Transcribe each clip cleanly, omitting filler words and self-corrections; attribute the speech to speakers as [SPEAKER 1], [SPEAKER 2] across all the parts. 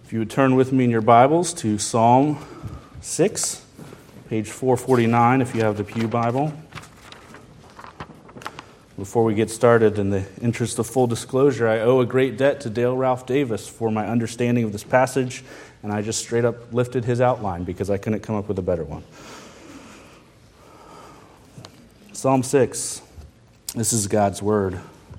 [SPEAKER 1] If you would turn with me in your Bibles to Psalm 6, page 449 if you have the Pew Bible. Before we get started, in the interest of full disclosure, I owe a great debt to Dale Ralph Davis for my understanding of this passage, and I just straight up lifted his outline because I couldn't come up with a better one. Psalm 6, this is God's word.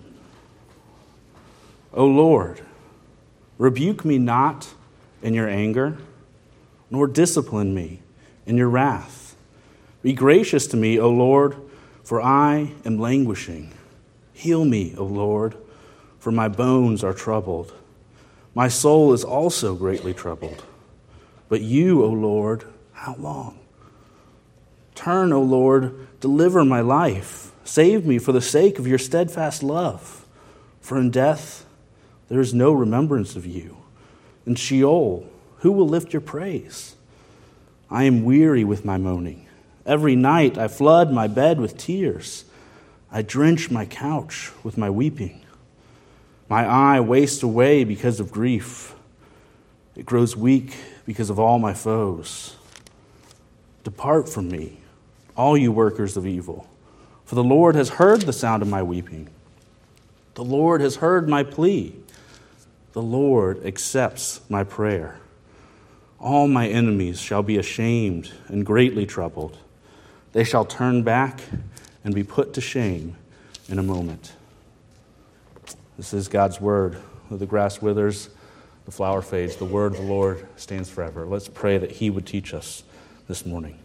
[SPEAKER 1] O Lord, rebuke me not in your anger, nor discipline me in your wrath. Be gracious to me, O Lord, for I am languishing. Heal me, O Lord, for my bones are troubled. My soul is also greatly troubled. But you, O Lord, how long? Turn, O Lord, deliver my life. Save me for the sake of your steadfast love. For in death there is no remembrance of you. In Sheol, who will lift your praise? I am weary with my moaning. Every night I flood my bed with tears. I drench my couch with my weeping. My eye wastes away because of grief. It grows weak because of all my foes. Depart from me, all you workers of evil, for the Lord has heard the sound of my weeping. The Lord has heard my plea. The Lord accepts my prayer. All my enemies shall be ashamed and greatly troubled. They shall turn back and be put to shame in a moment. This is God's word. The grass withers, the flower fades. The word of the Lord stands forever. Let's pray that He would teach us this morning.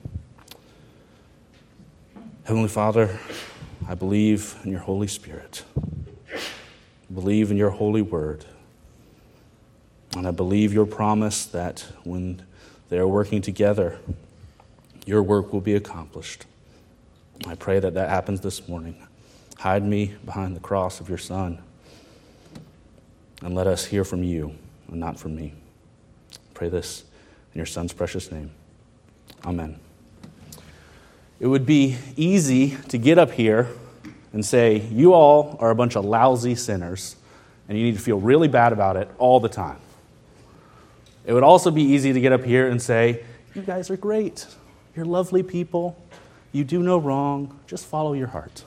[SPEAKER 1] Heavenly Father, I believe in your Holy Spirit. I believe in your holy word. And I believe your promise that when they are working together, your work will be accomplished. I pray that that happens this morning. Hide me behind the cross of your Son, and let us hear from you and not from me. I pray this in your Son's precious name. Amen. It would be easy to get up here and say, you all are a bunch of lousy sinners, and you need to feel really bad about it all the time. It would also be easy to get up here and say, you guys are great. You're lovely people. You do no wrong. Just follow your heart.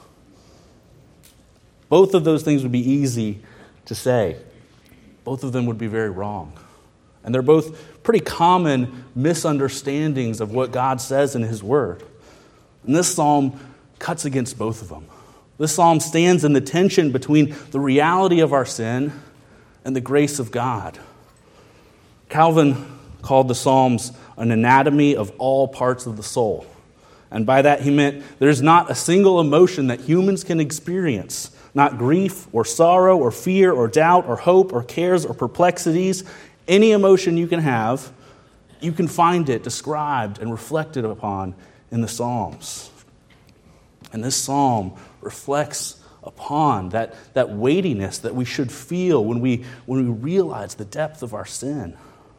[SPEAKER 1] Both of those things would be easy to say. Both of them would be very wrong. And they're both pretty common misunderstandings of what God says in His Word. And this psalm cuts against both of them. This psalm stands in the tension between the reality of our sin and the grace of God. Calvin called the Psalms an anatomy of all parts of the soul. And by that he meant there's not a single emotion that humans can experience, not grief or sorrow or fear or doubt or hope or cares or perplexities. Any emotion you can have, you can find it described and reflected upon in the Psalms. And this psalm reflects upon that weightiness that we should feel when we realize the depth of our sin.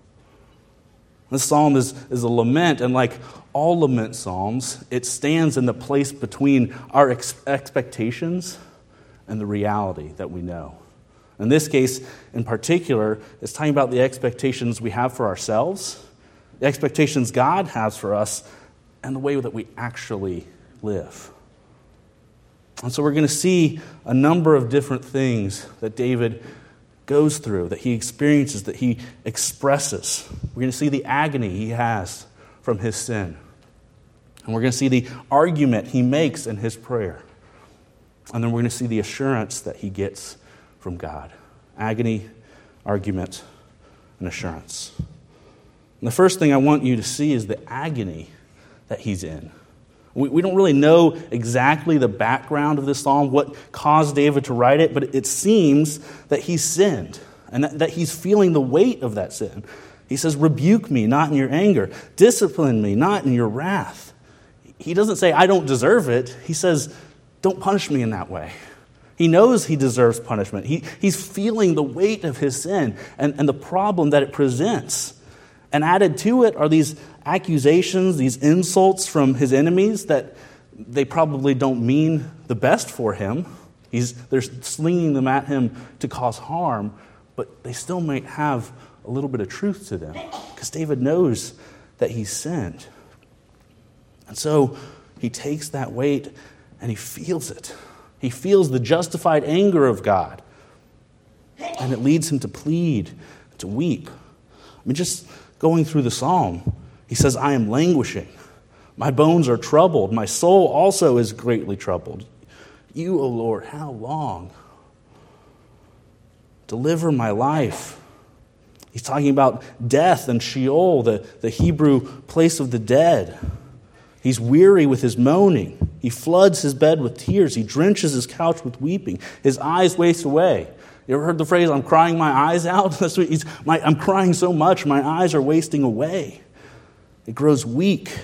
[SPEAKER 1] This psalm is a lament, and like all lament psalms, it stands in the place between our expectations and the reality that we know. In this case, in particular, it's talking about the expectations we have for ourselves, the expectations God has for us, and the way that we actually live. And so we're going to see a number of different things that David goes through, that he experiences, that he expresses. We're going to see the agony he has from his sin. And we're going to see the argument he makes in his prayer. And then we're going to see the assurance that he gets from God. Agony, argument, and assurance. And the first thing I want you to see is the agony that he's in. We don't really know exactly the background of this psalm, what caused David to write it, but it seems that he sinned and that he's feeling the weight of that sin. He says, rebuke me, not in your anger. Discipline me, not in your wrath. He doesn't say, I don't deserve it. He says, don't punish me in that way. He knows he deserves punishment. He's feeling the weight of his sin and the problem that it presents. And added to it are these accusations, these insults from his enemies that they probably don't mean the best for him. They're slinging them at him to cause harm, but they still might have a little bit of truth to them, because David knows that he's sinned. And so he takes that weight and he feels it. He feels the justified anger of God. And it leads him to plead, to weep. I mean, just going through the psalm, he says, I am languishing. My bones are troubled. My soul also is greatly troubled. You, O Lord, how long? Deliver my life. He's talking about death and Sheol, the Hebrew place of the dead. He's weary with his moaning. He floods his bed with tears. He drenches his couch with weeping. His eyes waste away. You ever heard the phrase, I'm crying my eyes out? That's what I'm crying so much, my eyes are wasting away. It grows weak.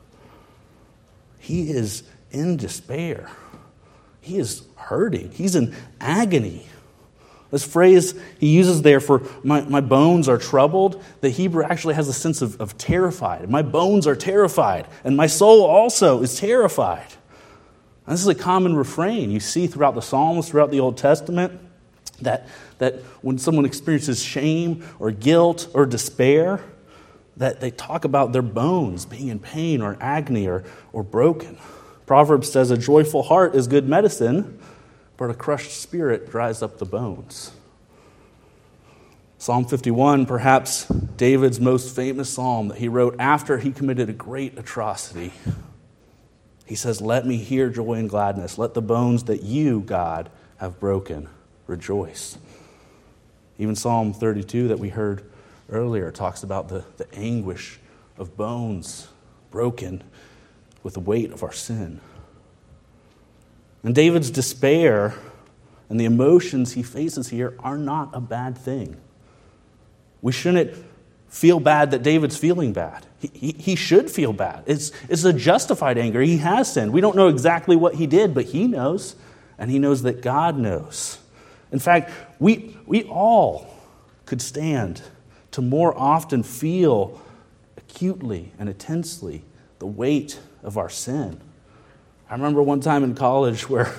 [SPEAKER 1] He is in despair. He is hurting. He's in agony. This phrase he uses there for my bones are troubled, the Hebrew actually has a sense of terrified. My bones are terrified, and my soul also is terrified. And this is a common refrain you see throughout the Psalms, throughout the Old Testament, that when someone experiences shame or guilt or despair, that they talk about their bones being in pain or agony or broken. Proverbs says, a joyful heart is good medicine, but a crushed spirit dries up the bones. Psalm 51, perhaps David's most famous psalm that he wrote after he committed a great atrocity. He says, let me hear joy and gladness. Let the bones that you, God, have broken rejoice. Even Psalm 32 that we heard earlier talks about the anguish of bones broken with the weight of our sin. And David's despair and the emotions he faces here are not a bad thing. We shouldn't feel bad that David's feeling bad. He should feel bad. It's a justified anger. He has sinned. We don't know exactly what he did, but he knows, and he knows that God knows. In fact, we all could stand to more often feel acutely and intensely the weight of our sin. I remember one time in college where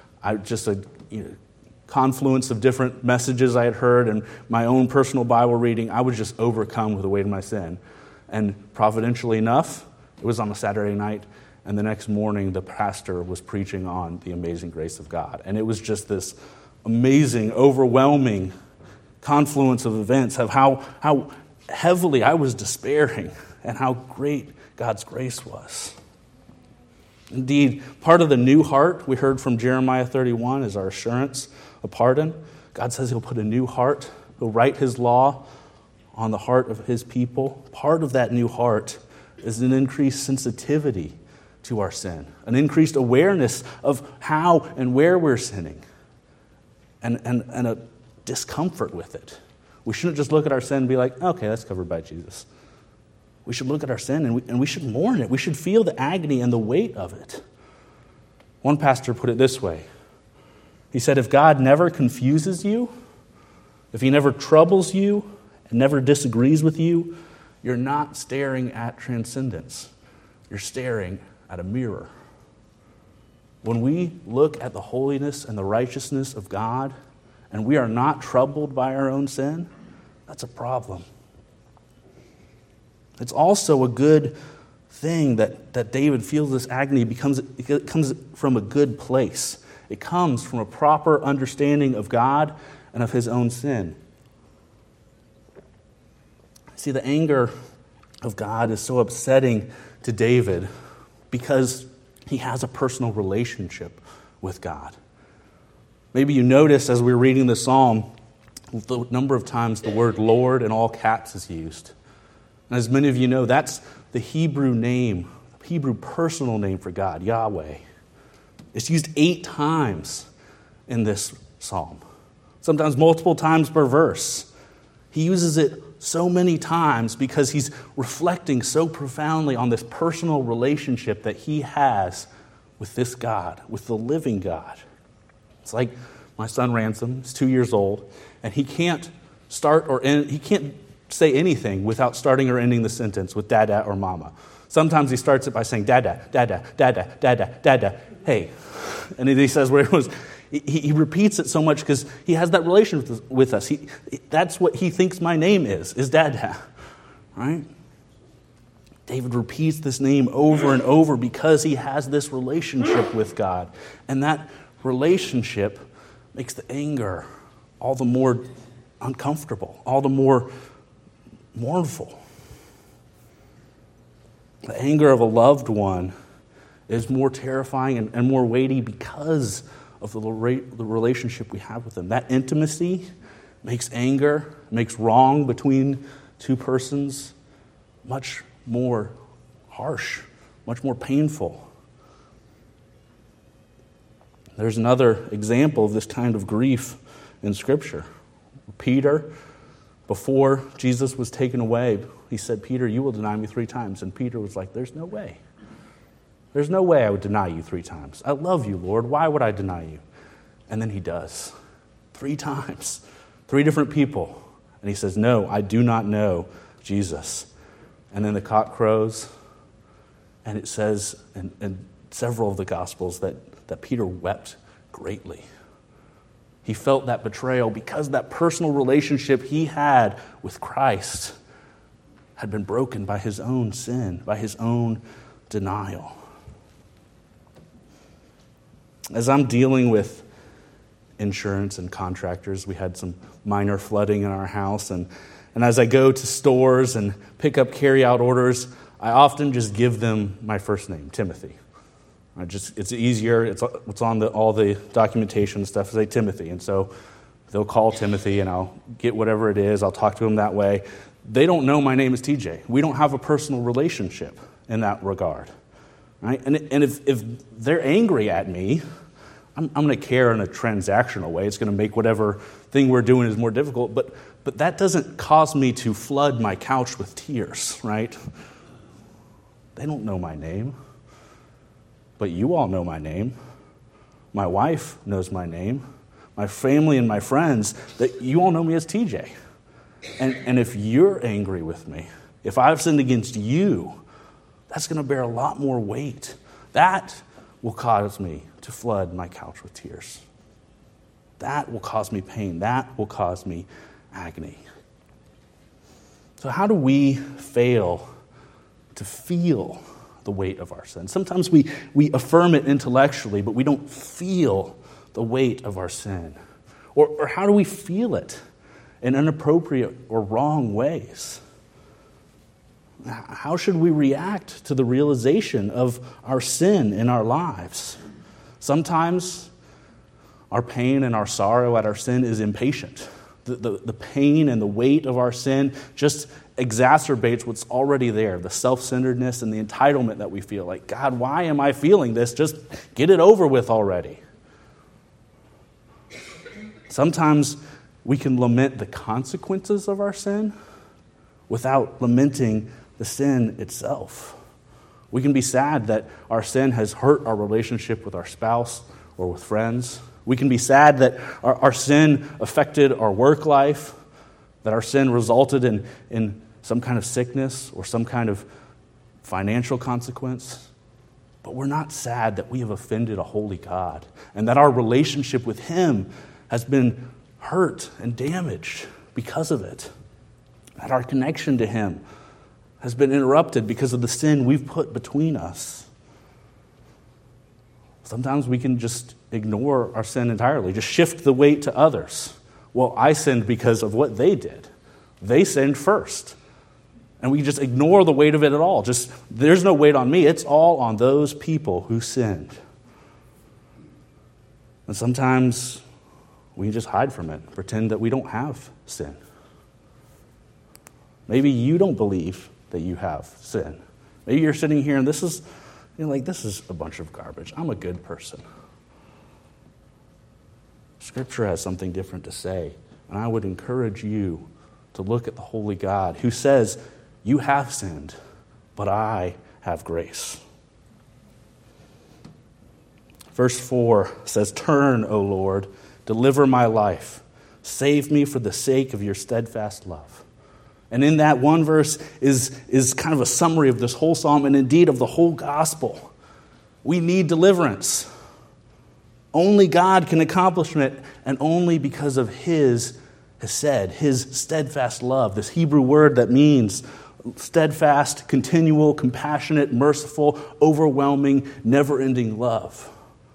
[SPEAKER 1] confluence of different messages I had heard and my own personal Bible reading, I was just overcome with the weight of my sin. And providentially enough, it was on a Saturday night, and the next morning the pastor was preaching on the amazing grace of God. And it was just this amazing, overwhelming confluence of events of how heavily I was despairing and how great God's grace was. Indeed, part of the new heart we heard from Jeremiah 31 is our assurance of pardon. God says he'll put a new heart. He'll write his law on the heart of his people. Part of that new heart is an increased sensitivity to our sin, an increased awareness of how and where we're sinning, and a discomfort with it. We shouldn't just look at our sin and be like, okay, that's covered by Jesus. We should look at our sin and we should mourn it. We should feel the agony and the weight of it. One pastor put it this way. He said, if God never confuses you, if he never troubles you and never disagrees with you, you're not staring at transcendence. You're staring at a mirror. When we look at the holiness and the righteousness of God and we are not troubled by our own sin, that's a problem. It's also a good thing that David feels this agony. It comes from a good place. It comes from a proper understanding of God and of his own sin. See, the anger of God is so upsetting to David because he has a personal relationship with God. Maybe you notice as we're reading the psalm, the number of times the word Lord in all caps is used. And as many of you know, that's the Hebrew name, Hebrew personal name for God, Yahweh. It's used 8 times in this psalm, sometimes multiple times per verse. He uses it so many times because he's reflecting so profoundly on this personal relationship that he has with this God, with the living God. It's like my son Ransom, he's 2 years old, and he can't start or end, he can't say anything without starting or ending the sentence with dada or mama. Sometimes he starts it by saying dada, dada, dada, dada, dada, hey. And then he says where it was, he repeats it so much because he has that relation with us. That's what he thinks my name is dada, right? David repeats this name over and over because he has this relationship with God. And that relationship makes the anger all the more uncomfortable, all the more mournful. The anger of a loved one is more terrifying and more weighty because of the relationship we have with them. That intimacy makes anger, makes wrong between two persons much more harsh, much more painful. There's another example of this kind of grief in Scripture. Peter, before Jesus was taken away, he said, Peter, you will deny me 3 times. And Peter was like, there's no way. There's no way I would deny you 3 times. I love you, Lord. Why would I deny you? And then he does. 3 times. 3 different people. And he says, no, I do not know Jesus. And then the cock crows. And it says in several of the Gospels that Peter wept greatly. He felt that betrayal because that personal relationship he had with Christ had been broken by his own sin, by his own denial. As I'm dealing with insurance and contractors, we had some minor flooding in our house, and as I go to stores and pick up carry-out orders, I often just give them my first name, Timothy. It's easier. It's on all the documentation and stuff. Say Timothy, and so they'll call Timothy, and I'll get whatever it is. I'll talk to him that way. They don't know my name is TJ. We don't have a personal relationship in that regard, right? And if they're angry at me, I'm going to care in a transactional way. It's going to make whatever thing we're doing is more difficult. But that doesn't cause me to flood my couch with tears, right? They don't know my name. But you all know my name. My wife knows my name. My family and my friends, that you all know me as TJ. And if you're angry with me, if I've sinned against you, that's going to bear a lot more weight. That will cause me to flood my couch with tears. That will cause me pain. That will cause me agony. So how do we fail to feel the weight of our sin? Sometimes we affirm it intellectually, but we don't feel the weight of our sin. Or how do we feel it in inappropriate or wrong ways? How should we react to the realization of our sin in our lives? Sometimes our pain and our sorrow at our sin is impatient. The pain and the weight of our sin just exacerbates what's already there, the self-centeredness and the entitlement that we feel. Like, God, why am I feeling this? Just get it over with already. Sometimes we can lament the consequences of our sin without lamenting the sin itself. We can be sad that our sin has hurt our relationship with our spouse or with friends. We can be sad that our sin affected our work life, that our sin resulted in some kind of sickness or some kind of financial consequence. But we're not sad that we have offended a holy God and that our relationship with Him has been hurt and damaged because of it. That our connection to Him has been interrupted because of the sin we've put between us. Sometimes we can just ignore our sin entirely, just shift the weight to others. Well, I sinned because of what they did. They sinned first. And we just ignore the weight of it at all. Just, there's no weight on me. It's all on those people who sinned. And sometimes we just hide from it, pretend that we don't have sin. Maybe you don't believe that you have sin. Maybe you're sitting here and this is a bunch of garbage. I'm a good person. Scripture has something different to say. And I would encourage you to look at the holy God who says, you have sinned, but I have grace. Verse 4 says, turn, O Lord, deliver my life. Save me for the sake of your steadfast love. And in that one verse is kind of a summary of this whole psalm and indeed of the whole gospel. We need deliverance. Only God can accomplish it, and only because of His hesed, His steadfast love, this Hebrew word that means steadfast, continual, compassionate, merciful, overwhelming, never-ending love.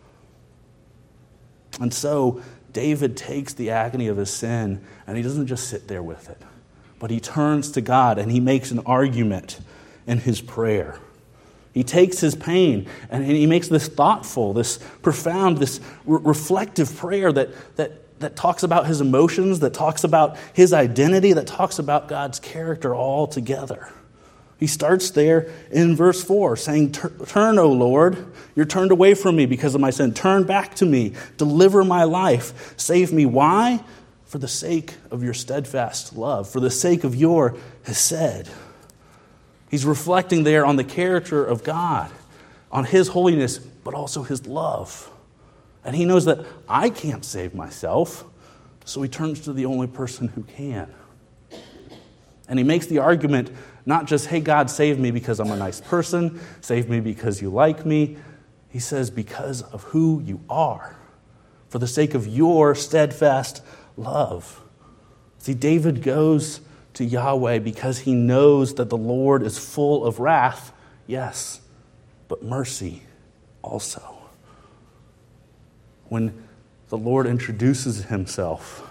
[SPEAKER 1] And so David takes the agony of his sin, and he doesn't just sit there with it, but he turns to God and he makes an argument in his prayer. He takes his pain and he makes this thoughtful, this profound, this reflective prayer that talks about his emotions, that talks about his identity, that talks about God's character all together. He starts there in verse 4 saying, "Turn, O Lord, you're turned away from me because of my sin. Turn back to me, deliver my life, save me." Why? For the sake of your steadfast love, for the sake of your hesed. He's reflecting there on the character of God, on His holiness, but also His love. And he knows that I can't save myself, so he turns to the only person who can. And he makes the argument, not just, "Hey, God, save me because I'm a nice person, save me because you like me." He says, "Because of who you are, for the sake of your steadfast love." See, David goes to Yahweh because he knows that the Lord is full of wrath, yes, but mercy also. When the Lord introduces himself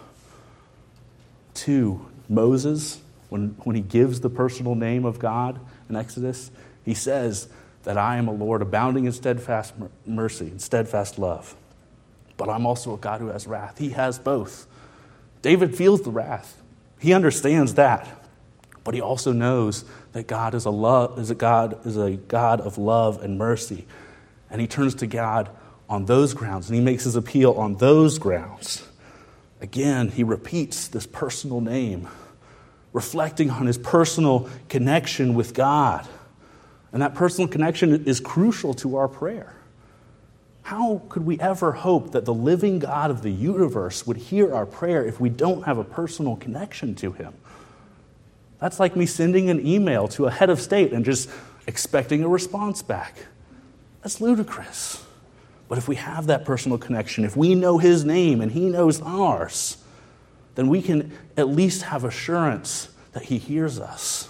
[SPEAKER 1] to Moses, when he gives the personal name of God in Exodus, he says that I am a Lord abounding in steadfast mercy and steadfast love. But I'm also a God who has wrath. He has both. David feels the wrath. He understands that. But he also knows that God is a God of love and mercy. And he turns to God on those grounds, and he makes his appeal on those grounds. Again, he repeats this personal name, reflecting on his personal connection with God. And that personal connection is crucial to our prayer. How could we ever hope that the living God of the universe would hear our prayer if we don't have a personal connection to Him? That's like me sending an email to a head of state and just expecting a response back. That's ludicrous. But if we have that personal connection, if we know His name and He knows ours, then we can at least have assurance that He hears us.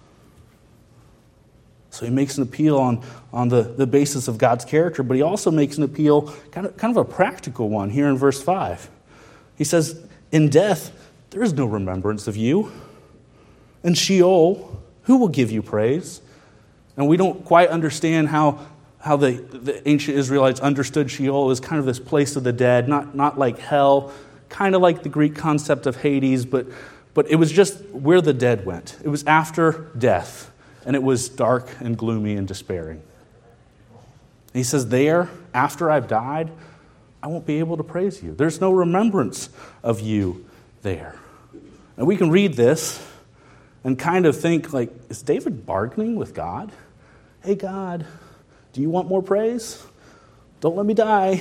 [SPEAKER 1] So he makes an appeal on the basis of God's character, but he also makes an appeal, kind of a practical one here in verse 5. He says, "In death, there is no remembrance of you. In Sheol, who will give you praise?" And we don't quite understand how the ancient Israelites understood Sheol as kind of this place of the dead, not like hell, kind of like the Greek concept of Hades, but it was just where the dead went. It was after death. And it was dark and gloomy and despairing. And he says, there, after I've died, I won't be able to praise you. There's no remembrance of you there. And we can read this and kind of think, like, is David bargaining with God? Hey, God, do you want more praise? Don't let me die.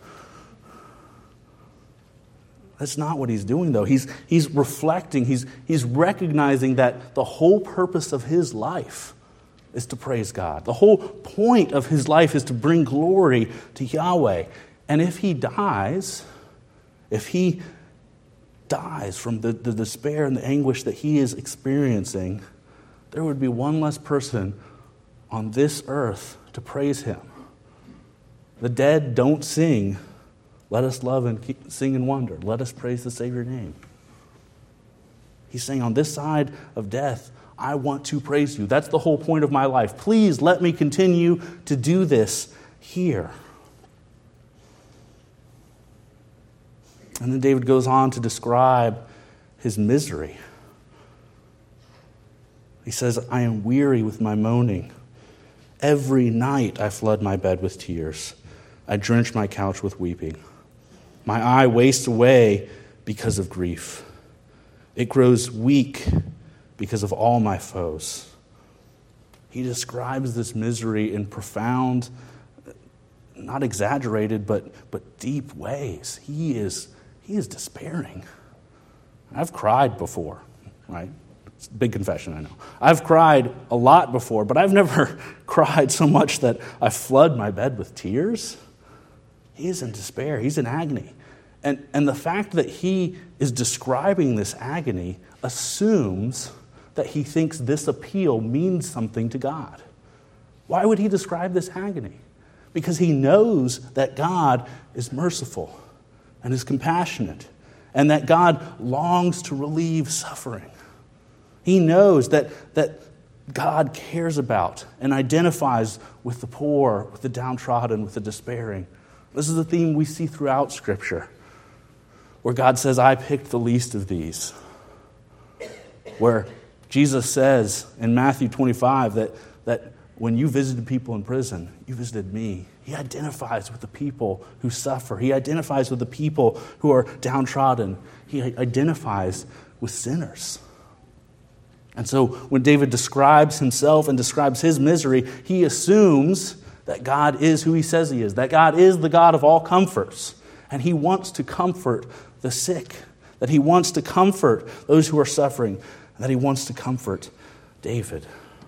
[SPEAKER 1] That's not what he's doing, though. He's reflecting, he's recognizing that the whole purpose of his life is to praise God. The whole point of his life is to bring glory to Yahweh. And if he dies from the despair and the anguish that he is experiencing, there would be one less person on this earth to praise him. The dead don't sing, "Let us love and sing and wonder. Let us praise the Savior's name." He's saying, on this side of death, I want to praise you. That's the whole point of my life. Please let me continue to do this here. And then David goes on to describe his misery. He says, "I am weary with my moaning. Every night I flood my bed with tears. I drench my couch with weeping. My eye wastes away because of grief. It grows weak because of all my foes." He describes this misery in profound, not exaggerated, but deep ways. He is despairing. I've cried before, right? It's a big confession, I know. I've cried a lot before, but I've never cried so much that I flood my bed with tears. He is in despair. He's in agony. And the fact that he is describing this agony assumes that he thinks this appeal means something to God. Why would he describe this agony? Because he knows that God is merciful and is compassionate, and that God longs to relieve suffering. He knows that God cares about and identifies with the poor, with the downtrodden, with the despairing. This is a theme we see throughout Scripture, where God says, I picked the least of these. Where Jesus says in Matthew 25 that when you visited people in prison, you visited me. He identifies with the people who suffer. He identifies with the people who are downtrodden. He identifies with sinners. And so when David describes himself and describes his misery, he assumes that God is who he says he is, that God is the God of all comforts. And he wants to comfort the sick, that he wants to comfort those who are suffering, that he wants to comfort David.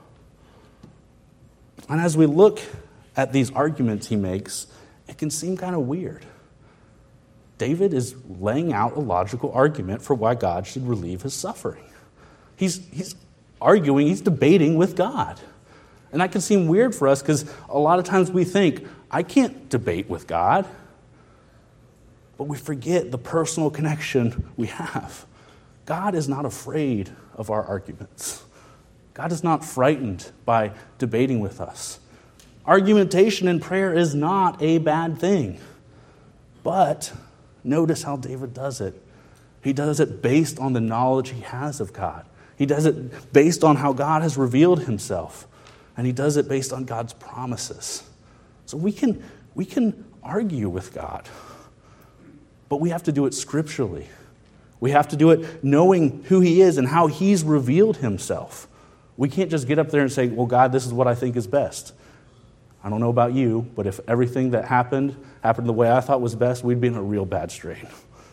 [SPEAKER 1] And as we look at these arguments he makes, it can seem kind of weird. David is laying out a logical argument for why God should relieve his suffering. He's arguing, he's debating with God. And that can seem weird for us because a lot of times we think, I can't debate with God. But we forget the personal connection we have. God is not afraid of our arguments. God is not frightened by debating with us. Argumentation in prayer is not a bad thing. But notice how David does it. He does it based on the knowledge he has of God. He does it based on how God has revealed himself. And he does it based on God's promises. So we can argue with God. But we have to do it scripturally. We have to do it knowing who he is and how he's revealed himself. We can't just get up there and say, well, God, this is what I think is best. I don't know about you, but if everything that happened the way I thought was best, we'd be in a real bad strain.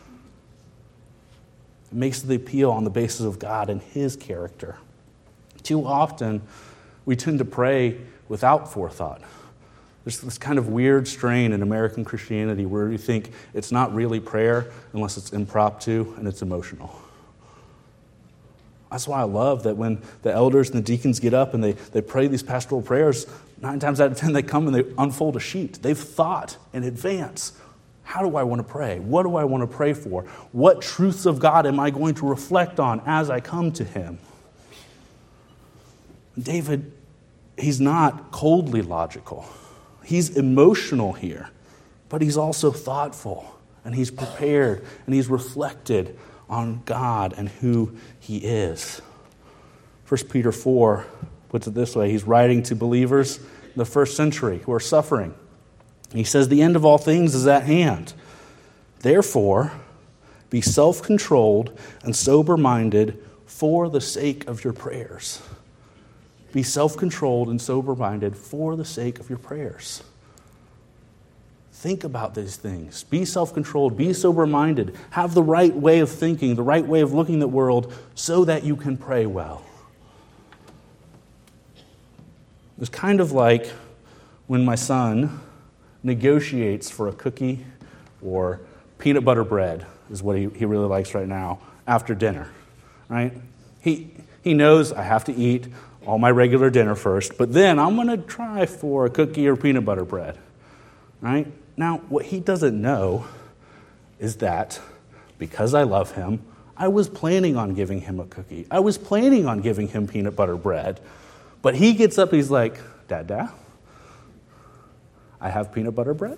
[SPEAKER 1] It makes the appeal on the basis of God and his character. Too often, we tend to pray without forethought. There's this kind of weird strain in American Christianity where we think it's not really prayer unless it's impromptu and it's emotional. That's why I love that when the elders and the deacons get up and they pray these pastoral prayers, 9 times out of 10 they come and they unfold a sheet. They've thought in advance, how do I want to pray? What do I want to pray for? What truths of God am I going to reflect on as I come to him? David, he's not coldly logical. He's emotional here, but he's also thoughtful, and he's prepared, and he's reflected on God and who he is. 1 Peter 4 puts it this way. He's writing to believers in the first century who are suffering. He says, the end of all things is at hand. Therefore, be self-controlled and sober-minded for the sake of your prayers. Be self-controlled and sober-minded for the sake of your prayers. Think about these things. Be self-controlled. Be sober-minded. Have the right way of thinking, the right way of looking at the world so that you can pray well. It's kind of like when my son negotiates for a cookie or peanut butter bread is what he really likes right now after dinner, right? He knows I have to eat all my regular dinner first, but then I'm going to try for a cookie or peanut butter bread, right? Now, what he doesn't know is that because I love him, I was planning on giving him a cookie. I was planning on giving him peanut butter bread, but he gets up, he's like, Dada, I have peanut butter bread.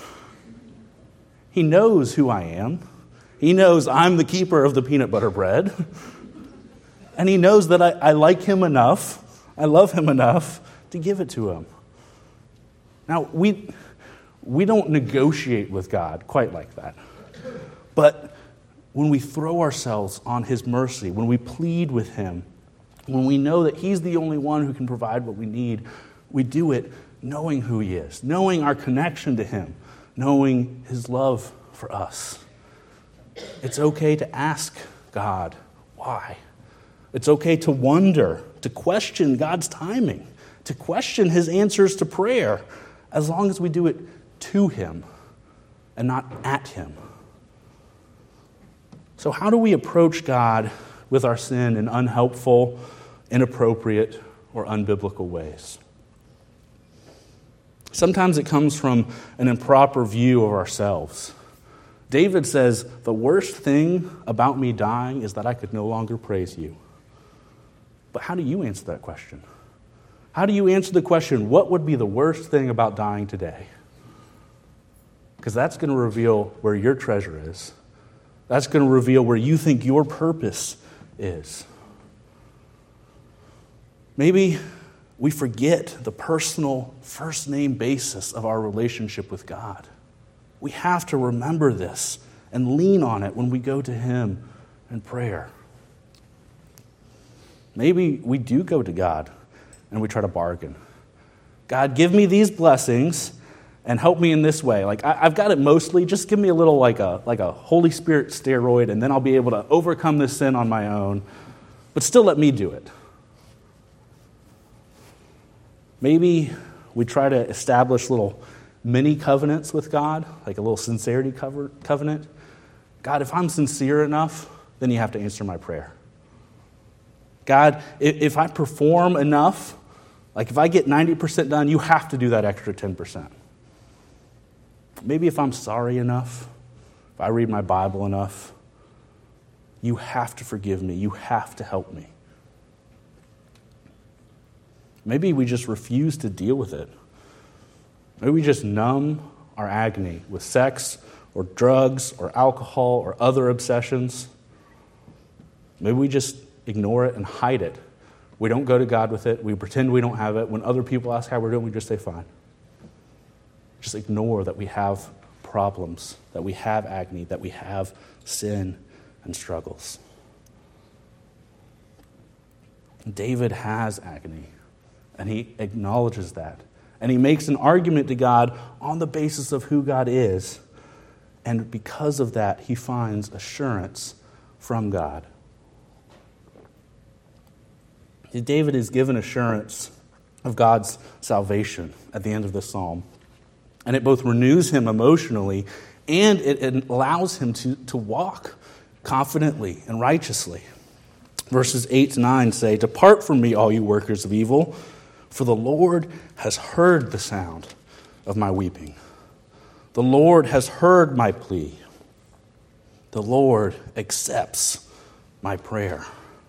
[SPEAKER 1] He knows who I am. He knows I'm the keeper of the peanut butter bread. And he knows that I like him enough, I love him enough to give it to him. Now, we don't negotiate with God quite like that. But when we throw ourselves on his mercy, when we plead with him, when we know that he's the only one who can provide what we need, we do it knowing who he is, knowing our connection to him, knowing his love for us. It's okay to ask God, why? It's okay to wonder, to question God's timing, to question his answers to prayer, as long as we do it to him and not at him. So how do we approach God with our sin in unhelpful, inappropriate, or unbiblical ways? Sometimes it comes from an improper view of ourselves. David says, the worst thing about me dying is that I could no longer praise you. But how do you answer that question? How do you answer the question, what would be the worst thing about dying today? Because that's going to reveal where your treasure is. That's going to reveal where you think your purpose is. Maybe we forget the personal first-name basis of our relationship with God. We have to remember this and lean on it when we go to him in prayer. Maybe we do go to God and we try to bargain. God, give me these blessings and help me in this way. Like, I've got it mostly. Just give me a little like a Holy Spirit steroid, and then I'll be able to overcome this sin on my own. But still let me do it. Maybe we try to establish little mini covenants with God, like a little sincerity covenant. God, if I'm sincere enough, then you have to answer my prayer. God, if I perform enough, like if I get 90% done, you have to do that extra 10%. Maybe if I'm sorry enough, if I read my Bible enough, you have to forgive me. You have to help me. Maybe we just refuse to deal with it. Maybe we just numb our agony with sex or drugs or alcohol or other obsessions. Maybe we just ignore it and hide it. We don't go to God with it. We pretend we don't have it. When other people ask how we're doing, we just say, fine. Just ignore that we have problems, that we have agony, that we have sin and struggles. David has agony, and he acknowledges that. And he makes an argument to God on the basis of who God is. And because of that, he finds assurance from God. David is given assurance of God's salvation at the end of the psalm. And it both renews him emotionally and it allows him to walk confidently and righteously. Verses 8-9 say, "Depart from me, all you workers of evil, for the Lord has heard the sound of my weeping. The Lord has heard my plea. The Lord accepts my prayer."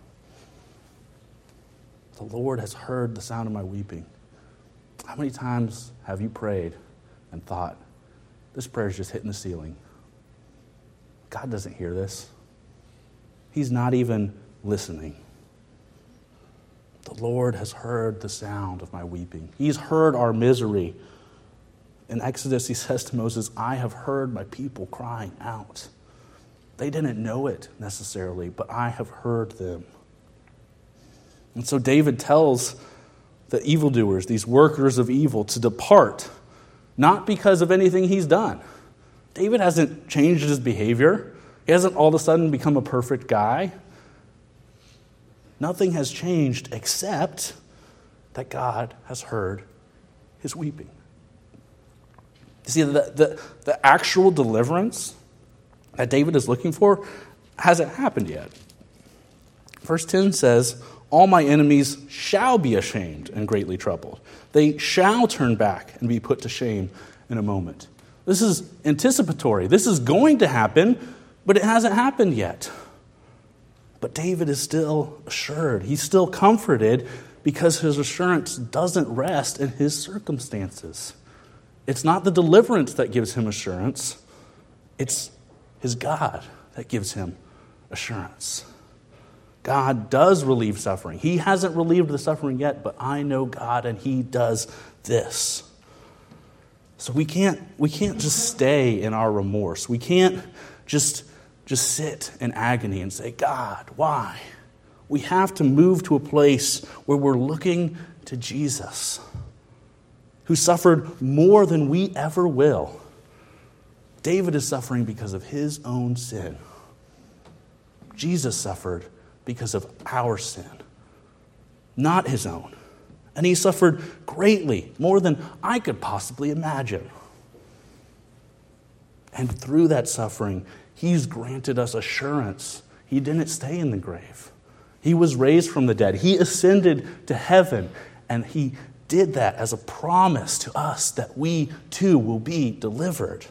[SPEAKER 1] The Lord has heard the sound of my weeping. How many times have you prayed and thought, this prayer is just hitting the ceiling? God doesn't hear this. He's not even listening. The Lord has heard the sound of my weeping. He's heard our misery. In Exodus, he says to Moses, I have heard my people crying out. They didn't know it necessarily, but I have heard them. And so David tells the evildoers, these workers of evil, to depart, not because of anything he's done. David hasn't changed his behavior. He hasn't all of a sudden become a perfect guy. Nothing has changed except that God has heard his weeping. You see, the actual deliverance that David is looking for hasn't happened yet. Verse 10 says, all my enemies shall be ashamed and greatly troubled. They shall turn back and be put to shame in a moment. This is anticipatory. This is going to happen, but it hasn't happened yet. But David is still assured. He's still comforted because his assurance doesn't rest in his circumstances. It's not the deliverance that gives him assurance. It's his God that gives him assurance. God does relieve suffering. He hasn't relieved the suffering yet, but I know God and he does this. So we can't just stay in our remorse. We can't just sit in agony and say, God, why? We have to move to a place where we're looking to Jesus, who suffered more than we ever will. David is suffering because of his own sin. Jesus suffered because of our sin, not his own. And he suffered greatly, more than I could possibly imagine. And through that suffering, he's granted us assurance. He didn't stay in the grave. He was raised from the dead. He ascended to heaven, and he did that as a promise to us that we too will be delivered.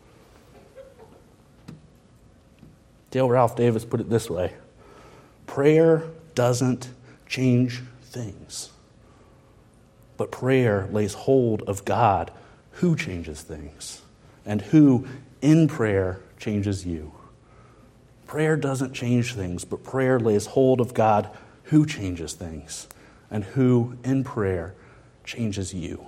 [SPEAKER 1] Dale Ralph Davis put it this way: prayer doesn't change things, but prayer lays hold of God who changes things, and who in prayer changes you. Prayer doesn't change things, but prayer lays hold of God who changes things, and who in prayer changes you.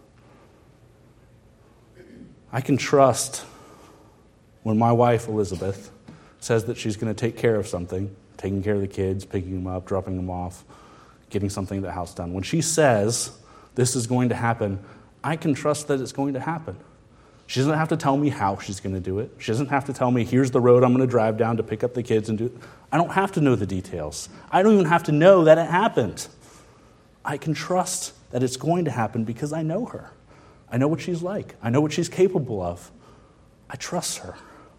[SPEAKER 1] I can trust when my wife, Elizabeth, says that she's going to take care of something, taking care of the kids, picking them up, dropping them off, getting something at the house done. When she says this is going to happen, I can trust that it's going to happen. She doesn't have to tell me how she's going to do it. She doesn't have to tell me, here's the road I'm going to drive down to pick up the kids and do it. I don't have to know the details. I don't even have to know that it happened. I can trust that it's going to happen because I know her. I know what she's like. I know what she's capable of. I trust her.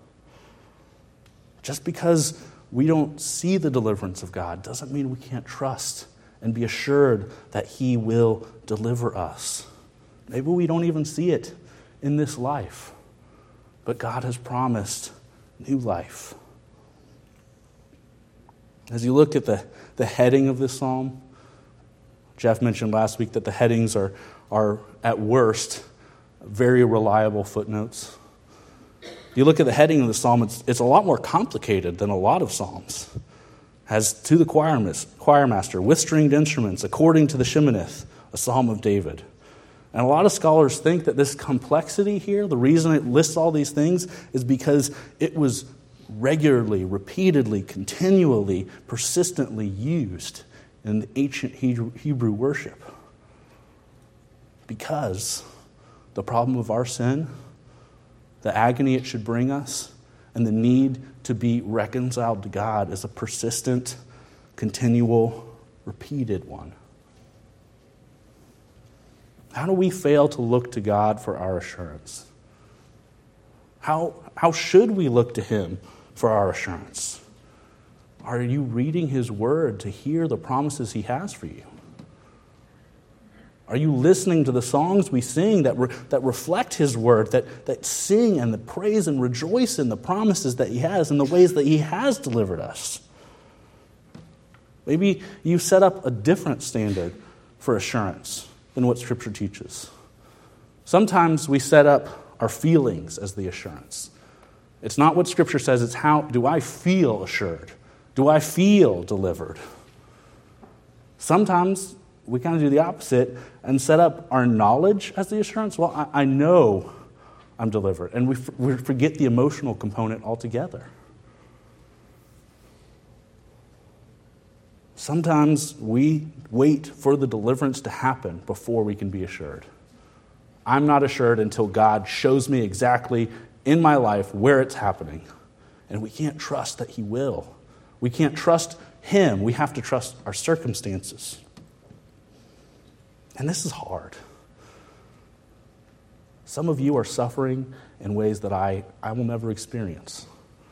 [SPEAKER 1] Just because we don't see the deliverance of God doesn't mean we can't trust and be assured that he will deliver us. Maybe we don't even see it in this life, but God has promised new life. As you look at the heading of this psalm, Jeff mentioned last week that the headings are at worst very reliable footnotes. You look at the heading of the psalm, it's a lot more complicated than a lot of psalms. It has to the choir master, with stringed instruments, according to the Sheminith, a psalm of David. And a lot of scholars think that this complexity here, the reason it lists all these things, is because it was regularly, repeatedly, continually, persistently used in the ancient Hebrew worship. Because the problem of our sin, the agony it should bring us, and the need to be reconciled to God is a persistent, continual, repeated one. How do we fail to look to God for our assurance? How should we look to him for our assurance? Are you reading his word to hear the promises he has for you? Are you listening to the songs we sing that reflect his word, that sing and that praise and rejoice in the promises that he has and the ways that he has delivered us? Maybe you set up a different standard for assurance than what Scripture teaches. Sometimes we set up our feelings as the assurance. It's not what Scripture says, it's how do I feel assured? Do I feel delivered? Sometimes we kind of do the opposite and set up our knowledge as the assurance. Well, I know I'm delivered. And we forget the emotional component altogether. Sometimes we wait for the deliverance to happen before we can be assured. I'm not assured until God shows me exactly in my life where it's happening. And we can't trust that he will. We can't trust him. We have to trust our circumstances. And this is hard. Some of you are suffering in ways that I will never experience.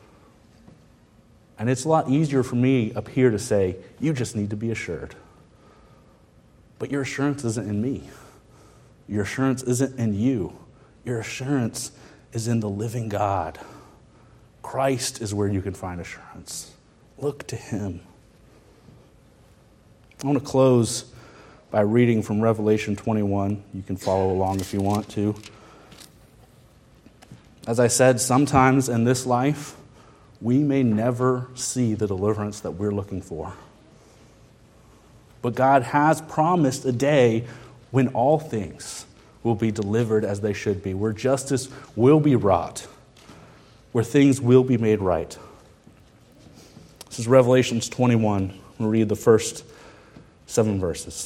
[SPEAKER 1] And it's a lot easier for me up here to say, you just need to be assured. But your assurance isn't in me. Your assurance isn't in you. Your assurance is in the living God. Christ is where you can find assurance. Look to him. I want to close by reading from Revelation 21. You can follow along if you want to. As I said, sometimes in this life, we may never see the deliverance that we're looking for. But God has promised a day when all things will be delivered as they should be, where justice will be wrought, where things will be made right. This is Revelation 21. We'll read the first 7 verses.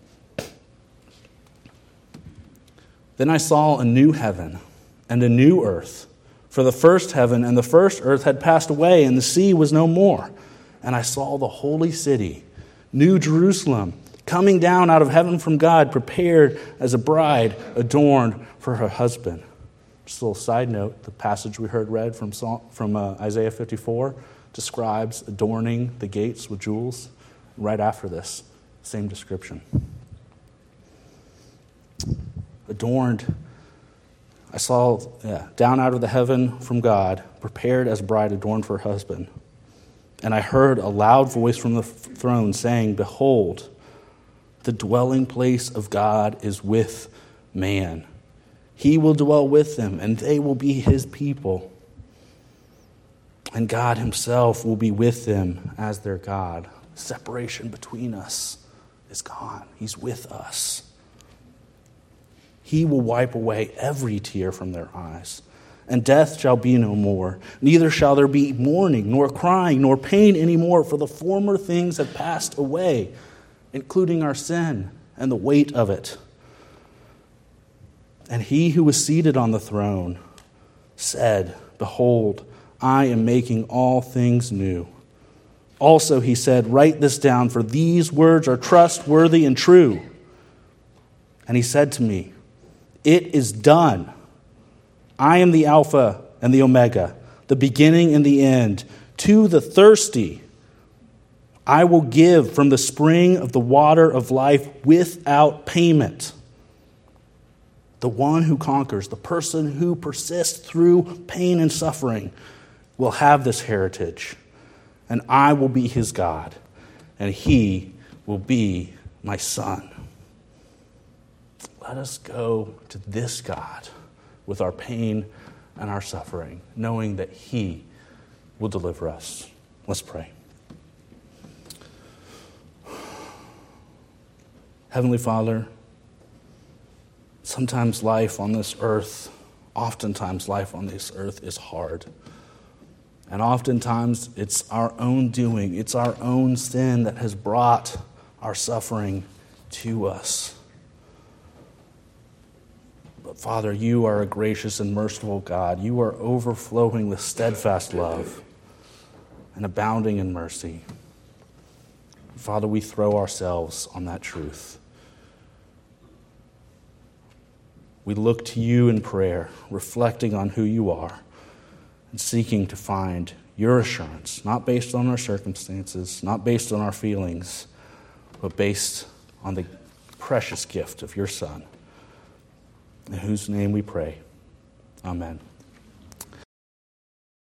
[SPEAKER 1] Then I saw a new heaven and a new earth. For the first heaven and the first earth had passed away, and the sea was no more. and I saw the holy city, New Jerusalem, coming down out of heaven from God, prepared as a bride adorned for her husband. Just a little side note, the passage we heard read from Isaiah 54 describes adorning the gates with jewels. Right after this, same description. Adorned, I saw down out of the heaven from God, prepared as a bride adorned for her husband. And I heard a loud voice from the throne saying, "Behold, the dwelling place of God is with man. He will dwell with them, and they will be his people. And God himself will be with them as their God." Separation between us is gone. He's with us. He will wipe away every tear from their eyes, and death shall be no more. Neither shall there be mourning, nor crying, nor pain anymore, for the former things have passed away, including our sin and the weight of it. And he who was seated on the throne said, "Behold, I am making all things new." Also he said, "Write this down, for these words are trustworthy and true." And he said to me, "It is done. I am the Alpha and the Omega, the beginning and the end. To the thirsty, I will give from the spring of the water of life without payment. The one who conquers, the person who persists through pain and suffering, will have this heritage, and I will be his God, and he will be my son." Let us go to this God with our pain and our suffering, knowing that he will deliver us. Let's pray. Heavenly Father, oftentimes life on this earth is hard. And oftentimes it's our own doing, it's our own sin that has brought our suffering to us. But Father, you are a gracious and merciful God. You are overflowing with steadfast love and abounding in mercy. Father, we throw ourselves on that truth. We look to you in prayer, reflecting on who you are and seeking to find your assurance, not based on our circumstances, not based on our feelings, but based on the precious gift of your Son, in whose name we pray. Amen.